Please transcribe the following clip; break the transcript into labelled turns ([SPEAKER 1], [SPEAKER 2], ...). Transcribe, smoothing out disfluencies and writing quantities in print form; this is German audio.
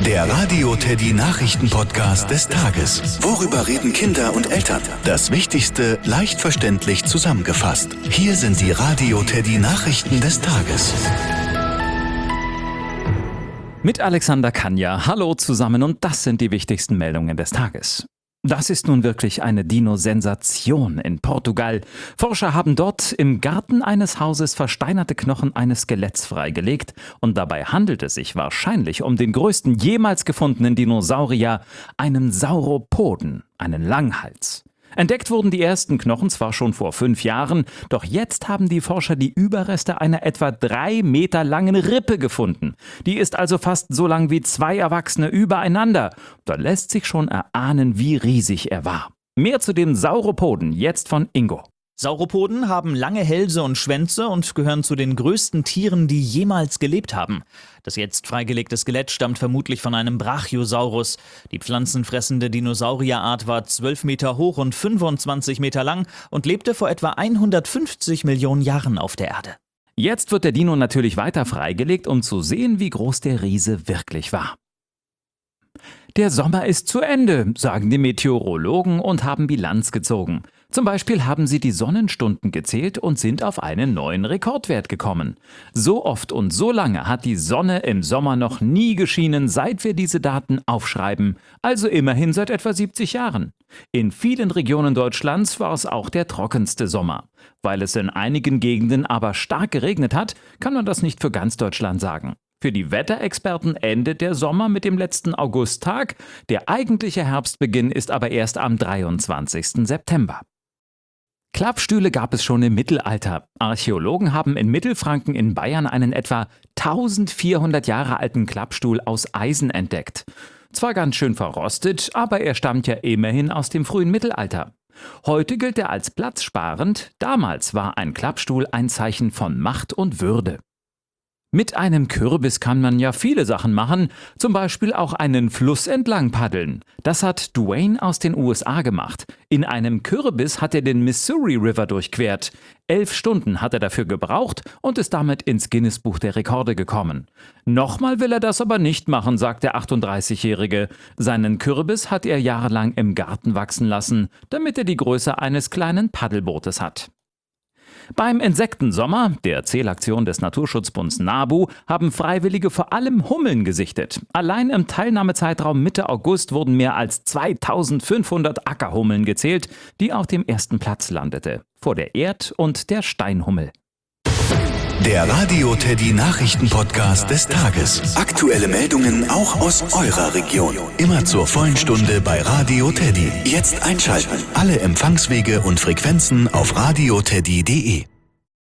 [SPEAKER 1] Der Radio Teddy Nachrichten-Podcast des Tages. Worüber reden Kinder und Eltern? Das Wichtigste leicht verständlich zusammengefasst. Hier sind die Radio Teddy Nachrichten des Tages.
[SPEAKER 2] Mit Alexander Kanja. Hallo zusammen und das sind die wichtigsten Meldungen des Tages. Das ist nun wirklich eine Dino-Sensation in Portugal. Forscher haben dort im Garten eines Hauses versteinerte Knochen eines Skeletts freigelegt und dabei handelt es sich wahrscheinlich um den größten jemals gefundenen Dinosaurier, einen Sauropoden, einen Langhals. Entdeckt wurden die ersten Knochen zwar schon vor 5 Jahren, doch jetzt haben die Forscher die Überreste einer etwa 3 Meter langen Rippe gefunden. Die ist also fast so lang wie 2 Erwachsene übereinander. Da lässt sich schon erahnen, wie riesig er war. Mehr zu dem Sauropoden jetzt von Ingo.
[SPEAKER 3] Sauropoden haben lange Hälse und Schwänze und gehören zu den größten Tieren, die jemals gelebt haben. Das jetzt freigelegte Skelett stammt vermutlich von einem Brachiosaurus. Die pflanzenfressende Dinosaurierart war 12 Meter hoch und 25 Meter lang und lebte vor etwa 150 Millionen Jahren auf der Erde.
[SPEAKER 2] Jetzt wird der Dino natürlich weiter freigelegt, um zu sehen, wie groß der Riese wirklich war. Der Sommer ist zu Ende, sagen die Meteorologen und haben Bilanz gezogen. Zum Beispiel haben sie die Sonnenstunden gezählt und sind auf einen neuen Rekordwert gekommen. So oft und so lange hat die Sonne im Sommer noch nie geschienen, seit wir diese Daten aufschreiben, also immerhin seit etwa 70 Jahren. In vielen Regionen Deutschlands war es auch der trockenste Sommer. Weil es in einigen Gegenden aber stark geregnet hat, kann man das nicht für ganz Deutschland sagen. Für die Wetterexperten endet der Sommer mit dem letzten Augusttag. Der eigentliche Herbstbeginn ist aber erst am 23. September. Klappstühle gab es schon im Mittelalter. Archäologen haben in Mittelfranken in Bayern einen etwa 1400 Jahre alten Klappstuhl aus Eisen entdeckt. Zwar ganz schön verrostet, aber er stammt ja immerhin aus dem frühen Mittelalter. Heute gilt er als platzsparend, damals war ein Klappstuhl ein Zeichen von Macht und Würde. Mit einem Kürbis kann man ja viele Sachen machen, zum Beispiel auch einen Fluss entlang paddeln. Das hat Dwayne aus den USA gemacht. In einem Kürbis hat er den Missouri River durchquert. 11 Stunden hat er dafür gebraucht und ist damit ins Guinness-Buch der Rekorde gekommen. Nochmal will er das aber nicht machen, sagt der 38-Jährige. Seinen Kürbis hat er jahrelang im Garten wachsen lassen, damit er die Größe eines kleinen Paddelbootes hat. Beim Insektensommer, der Zählaktion des Naturschutzbunds NABU, haben Freiwillige vor allem Hummeln gesichtet. Allein im Teilnahmezeitraum Mitte August wurden mehr als 2500 Ackerhummeln gezählt, die auf dem ersten Platz landete, vor der Erd- und der Steinhummel.
[SPEAKER 1] Der Radio Teddy Nachrichten-Podcast des Tages. Aktuelle Meldungen auch aus eurer Region. Immer zur vollen Stunde bei Radio Teddy. Jetzt einschalten. Alle Empfangswege und Frequenzen auf radioteddy.de.